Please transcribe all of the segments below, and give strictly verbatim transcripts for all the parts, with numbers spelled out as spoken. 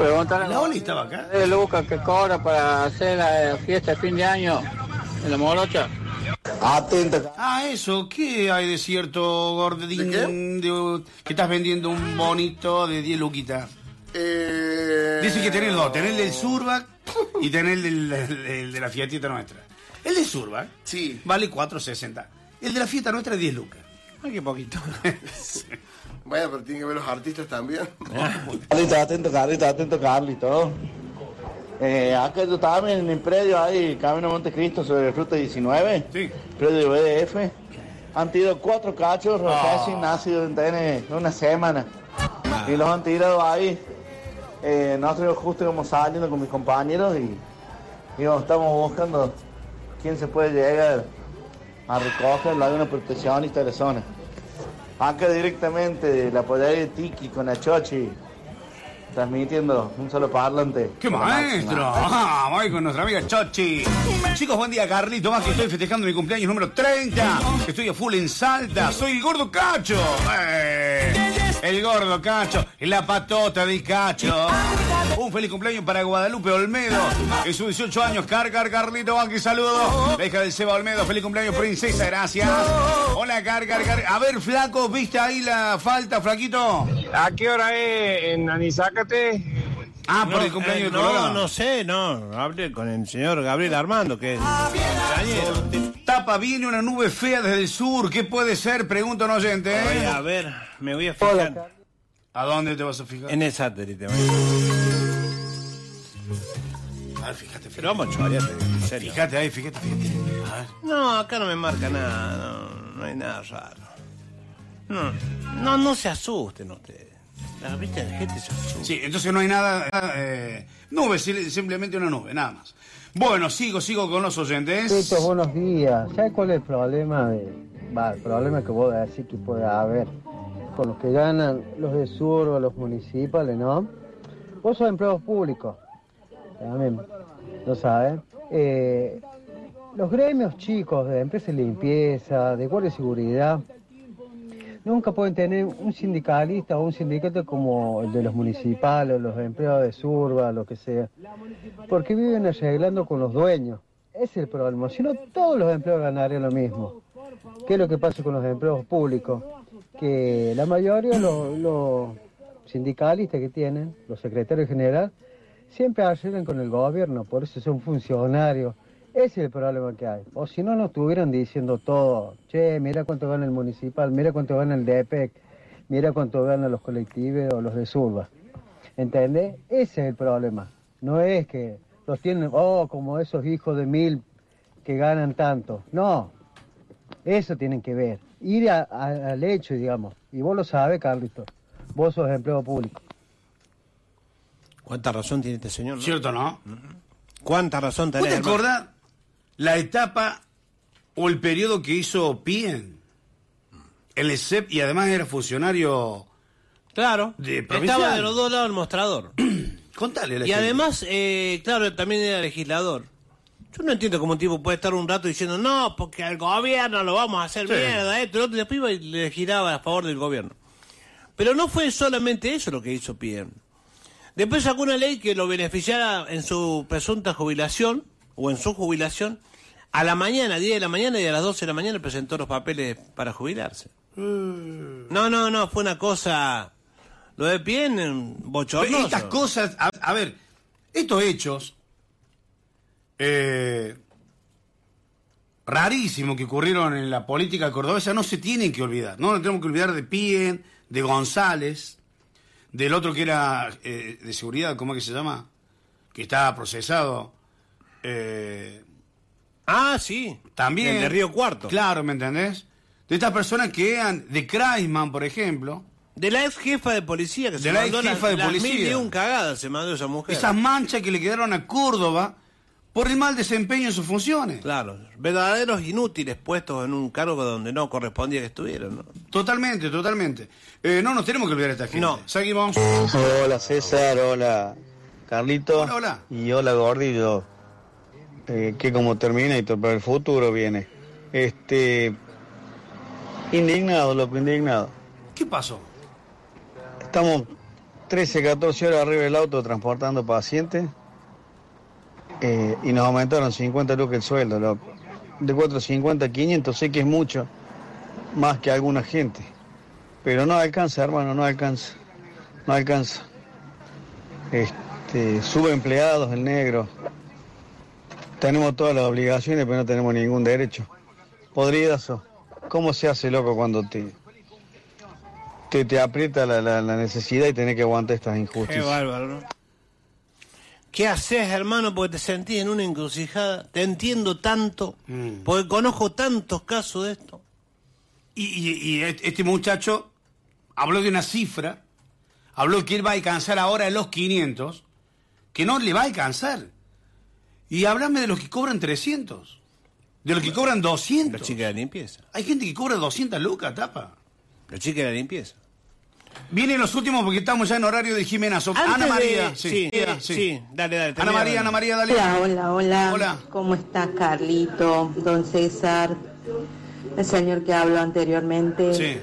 Pregúntale. La Oli estaba acá. ¿De Lucas que cobra para hacer la fiesta de fin de año en la Morocha? Atento. Ah, eso, ¿qué hay de cierto, Gordín? ¿De qué? De- que estás vendiendo un bonito de diez luquitas. Eh... Dice que tenés dos, tenés el del Surbac y tenés el, del, el- el de la fiestita nuestra. El del Surbac Sí. vale cuatro sesenta. El de la fiesta nuestra es diez lucas. Ay, qué poquito. Bueno, pero tienen que ver los artistas también. Carlito, atento, Carlito, atento, Carlito. Eh, acá yo estaba en el predio ahí, Camino a Montecristo, sobre Ruta diecinueve. Sí. Predio de B D F. Han tirado cuatro cachorros Ah. recién nacidos en una semana. Y los han tirado ahí. Eh, nosotros justo íbamos saliendo con mis compañeros y, y nos estamos buscando quién se puede llegar a recogerlo. Hay una proteccionista de la zona. Acá directamente de la pollaría de Tiki con Achochi, transmitiendo un solo parlante. ¡Qué maestro! ¡Ah! Voy con nuestra amiga Chochi. Chicos, buen día, Carlito. Más que estoy festejando mi cumpleaños número treinta. Que estoy a full en Salta. Soy el gordo Cacho. ¡Eh! El gordo Cacho. La patota del Cacho. Un feliz cumpleaños para Guadalupe Olmedo. En sus dieciocho años, Car, Car, Carlito, aquí saludo. La hija del Seba Olmedo. Feliz cumpleaños, princesa, gracias. Hola, Car, Car, Car. A ver, flaco, ¿viste ahí la falta, flaquito? ¿A qué hora es en Anizácate? Ah, por No, el cumpleaños eh, de Colorado. No, no sé, no. Hablé con el señor Gabriel Armando, que es cumpleañero. Tapa, viene una nube fea desde el sur. ¿Qué puede ser? Pregunta un oyente. Voy ¿eh? a ver, me voy a fijar. ¿A dónde te vas a fijar? En el satélite. voy a- A ver, fíjate, fíjate. Pero vamos a chorearte, en serio. Fíjate ahí, fíjate, fíjate. A ver. No, acá no me marca nada, no, no hay nada raro. No, no, no se asusten ustedes. La viste, la gente se asusta. Sí, entonces no hay nada. Eh, nube, sim- simplemente una nube, nada más. Bueno, sigo, sigo con los oyentes. Chicos, buenos días. ¿Sabes cuál es el problema? De, va, el problema que vos decís que puede haber con los que ganan los de sur o los municipales, ¿no? Vos sos empleados públicos, también, ¿lo sabes? Eh, los gremios chicos de empresas de limpieza, de guardia de seguridad, nunca pueden tener un sindicalista o un sindicato como el de los municipales, los empleados de Surba, lo que sea, porque viven arreglando con los dueños. Ese es el problema. Si no, todos los empleados ganarían lo mismo. ¿Qué es lo que pasa con los empleados públicos? Que la mayoría de los, los sindicalistas que tienen, los secretarios generales, siempre arreglan con el gobierno, por eso son funcionarios. Ese es el problema que hay. O si no, no estuvieran diciendo todo. Che, mira cuánto gana el municipal, mira cuánto gana el D E P E C, mira cuánto ganan los colectivos o los de Surba. ¿Entendés? Ese es el problema. No es que los tienen, oh, como esos hijos de mil que ganan tanto. No, eso tienen que ver. Ir a, a, al hecho, digamos. Y vos lo sabés, Carlito. Vos sos empleado público. ¿Cuánta razón tiene este señor? ¿no? ¿Cierto, no? ¿Cuánta razón ¿Vos tenés, te hermano? acordás la etapa o el periodo que hizo Pien? El E S E P y además era funcionario. Claro, De provincial. estaba de los dos lados del mostrador. Contale a la Y gente. además, eh, claro, también era legislador. Yo no entiendo cómo un tipo puede estar un rato diciendo, no, porque al gobierno lo vamos a hacer Sí. mierda, esto, lo otro, y después iba y le giraba a favor del gobierno. Pero no fue solamente eso lo que hizo Pien. Después sacó una ley que lo beneficiara en su presunta jubilación, o en su jubilación, a la mañana, a diez de la mañana, y a las doce de la mañana presentó los papeles para jubilarse. Mm. No, no, no, fue una cosa... Lo de Pien, Pero bochornoso. estas cosas, a, a ver, estos hechos eh, rarísimos que ocurrieron en la política cordobesa no se tienen que olvidar. No nos tenemos que olvidar de Pien, de González, del otro que era eh, de seguridad, ¿cómo es que se llama? Que estaba procesado. Eh, Ah, sí. también. El de Río Cuarto. Claro, ¿me entendés? De estas personas que eran de Kreisman, por ejemplo. De la ex jefa de policía que De se la mandó ex jefa las, de las policía. mil y un cagadas se mandó esa mujer. Esas manchas que le quedaron a Córdoba por el mal desempeño en sus funciones. Claro, verdaderos inútiles puestos en un cargo donde no correspondía que estuvieran, ¿no? Totalmente, totalmente. Eh, no nos tenemos que olvidar de esta gente. No. Seguimos. Hola César, hola Carlito. Hola, hola. Y hola Gordillo. Eh, que como Terminator, pero el futuro viene. Este. Indignado, loco, indignado. ¿Qué pasó? Estamos trece, catorce horas arriba del auto transportando pacientes eh, y nos aumentaron cincuenta lucas el sueldo, loco. De cuatrocientos cincuenta a quinientos, sé que es mucho, más que alguna gente. Pero no alcanza, hermano, no alcanza. No alcanza. Este, subempleados, el negro. Tenemos todas las obligaciones, pero no tenemos ningún derecho. Podridazo. ¿Cómo se hace, loco, cuando te, te, te aprieta la, la, la necesidad y tenés que aguantar estas injusticias? Qué bárbaro, ¿no? ¿Qué haces, hermano? Porque te sentís en una encrucijada. Te entiendo tanto, mm. porque conozco tantos casos de esto. Y, y, y este muchacho habló de una cifra, habló que él va a alcanzar ahora los quinientos, que no le va a alcanzar. Y háblame de los que cobran trescientos, de los que cobran doscientos. Los chicos de la limpieza. Hay gente que cobra doscientas lucas, tapa. Los chicos de la limpieza. Vienen los últimos porque estamos ya en horario de Jimenazo. Antes Ana María. De... Sí, sí, sí, sí, dale, dale. Ana María, Ana María, dale. Hola, hola, hola. Hola. ¿Cómo está Carlito, don César, el señor que habló anteriormente? Sí.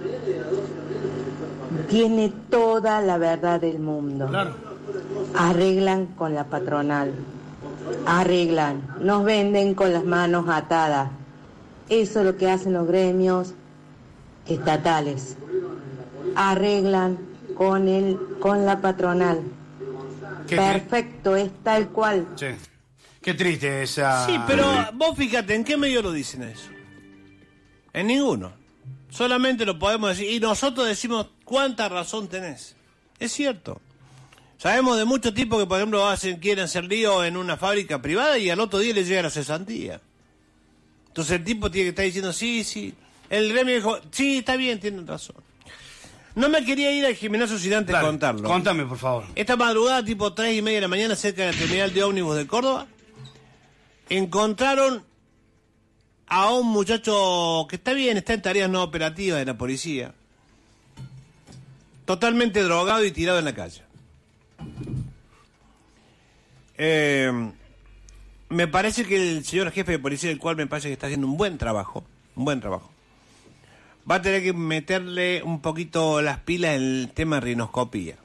Tiene toda la verdad del mundo. Claro. Arreglan con la patronal. Arreglan. Nos venden con las manos atadas. Eso es lo que hacen los gremios estatales. Arreglan con el con la patronal. Qué Perfecto, es tal cual. Sí. Qué triste esa. Sí, pero vos fíjate, ¿en qué medio lo dicen eso? En ninguno. Solamente lo podemos decir. Y nosotros decimos cuánta razón tenés. Es cierto. Sabemos de muchos tipos que, por ejemplo, hacen, quieren hacer lío en una fábrica privada y al otro día les llega la cesantía. Entonces el tipo tiene que estar diciendo, sí, sí. El gremio dijo, sí, está bien, tienen razón. No me quería ir al Jimenazo sin antes Dale, contarlo. Contame, por favor. Esta madrugada, tipo tres y media de la mañana, cerca de la terminal de ómnibus de Córdoba, encontraron a un muchacho que está bien, está en tareas no operativas de la policía, totalmente drogado y tirado en la calle. Eh, me parece que el señor jefe de policía, el cual me parece que está haciendo un buen trabajo, un buen trabajo, va a tener que meterle un poquito las pilas en el tema de rinoscopía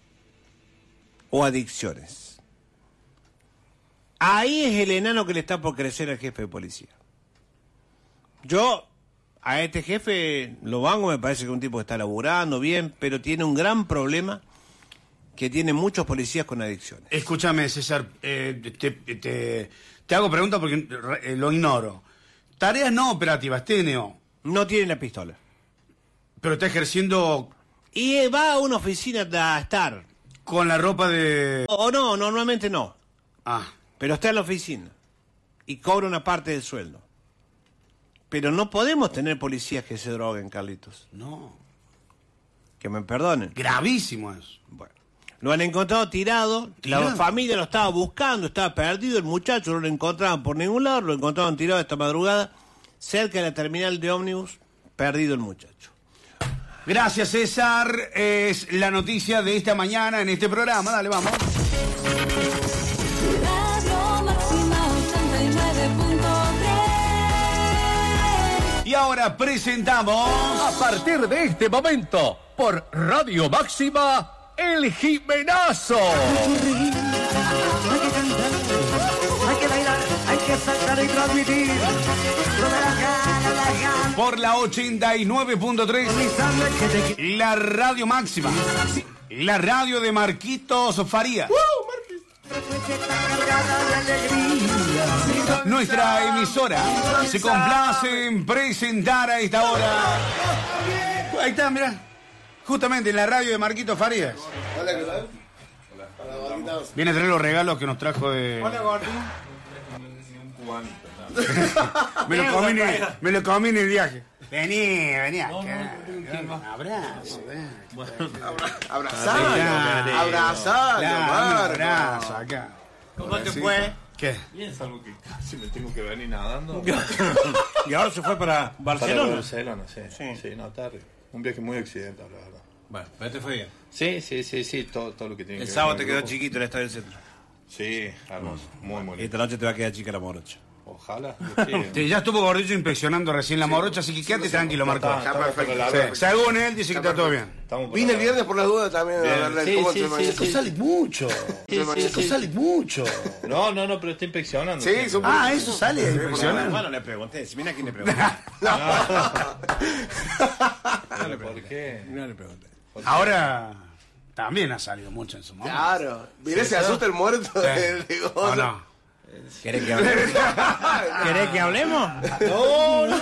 o adicciones. Ahí es el enano que le está por crecer al jefe de policía. Yo a este jefe lo banco, me parece que es un tipo que está laburando bien, pero tiene un gran problema, que tiene muchos policías con adicciones. Escúchame, César, eh, te, te, te hago preguntas porque eh, lo ignoro. Tareas no operativas, T N O. No tiene la pistola. Pero está ejerciendo... Y va a una oficina a estar. Con la ropa de... O no, normalmente no. Ah. Pero está en la oficina. Y cobra una parte del sueldo. Pero no podemos tener policías que se droguen, Carlitos. No. Que me perdonen. Gravísimo eso. Bueno. Lo han encontrado tirado. ¿Tirado? La familia lo estaba buscando, estaba perdido. El muchacho no lo encontraban por ningún lado. Lo encontraron tirado esta madrugada. Cerca de la terminal de ómnibus, perdido el muchacho. Gracias, César. Es la noticia de esta mañana en este programa. Dale, vamos. Radio Máxima ochenta y nueve punto tres. Y ahora presentamos... A partir de este momento, por Radio Máxima, El Jimenazo. Hay que bailar, hay que saltar y transmitir. Por la ochenta y nueve punto tres, la Radio Máxima, la radio de Marquitos Farías. Nuestra emisora se complace en presentar a esta hora. Ahí está, mirá. Justamente en la radio de Marquitos Farías. Hola, ¿qué tal? Hola. Viene a traer los regalos que nos trajo de... Hola, Gordon. me, lo comí en, me lo comí en el viaje. Vení, vení acá. No, no, no, un abrazo. Bueno. Abrazalo, abrazalo, un abrazo acá. ¿Cómo te fue? ¿Qué? Bien, es algo que casi me tengo que venir nadando. Y ahora se fue para Barcelona. Para Barcelona, sí. Sí, sí, no, tarde. Un viaje muy accidental, la verdad. Bueno, pero te fue bien. Sí, sí, sí, sí, todo, todo lo que tiene el que ver. El sábado te el quedó grupo. chiquito el estadio del centro. Sí, hermoso, muy, muy lindo. Esta noche te va a quedar chica la morocha. Ojalá. Sí, ya estuvo Gordillo inspeccionando recién la morocha, así que quédate tranquilo, Marco. Está perfecto. Sí, según él, dice que está todo bien. Vine el viernes por las dudas también. Bien. A verle Sí, cómo sí, se sí, maneja. sí. Tú sales mucho. Sí, sí, Tú sí. sales mucho. No, no, no, pero está inspeccionando. Sí, siempre. son- Ah, eso sale a inspeccionar. Bueno, le pregunté, si viene aquí le pregunté. Pero, ¿por qué? No le pregunté. Ahora también ha salido mucho en su momento. Claro. Mirá, se asusta el muerto Sí. de, de ¿O Gozo. no? ¿Querés que hablemos? ¿Querés que hablemos? No, no,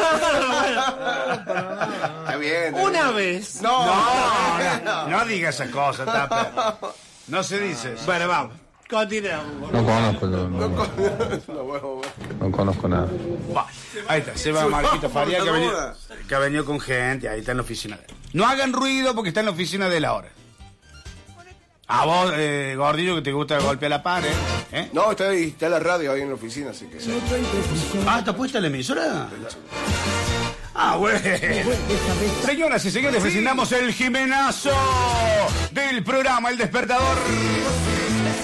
Está bien. está Una bien. vez. No, No, no, no diga esa cosa, Tapa. No se dice eso. Bueno, vamos. Continuamos. No conozco yo, no, No, bueno, bueno. no conozco nada. Va, ahí está, se va Marquito Faría que ha, venido, que ha venido con gente, ahí está en la oficina de él. No hagan ruido porque está en la oficina de él ahora. A vos, eh, Gordillo, que te gusta golpear la pared, ¿eh? No, está ahí, está la radio ahí en la oficina, así que. Ah, ¿está puesta la emisora? Ah, bueno. Señoras y señores, presentamos el Jimenazo del programa El Despertador.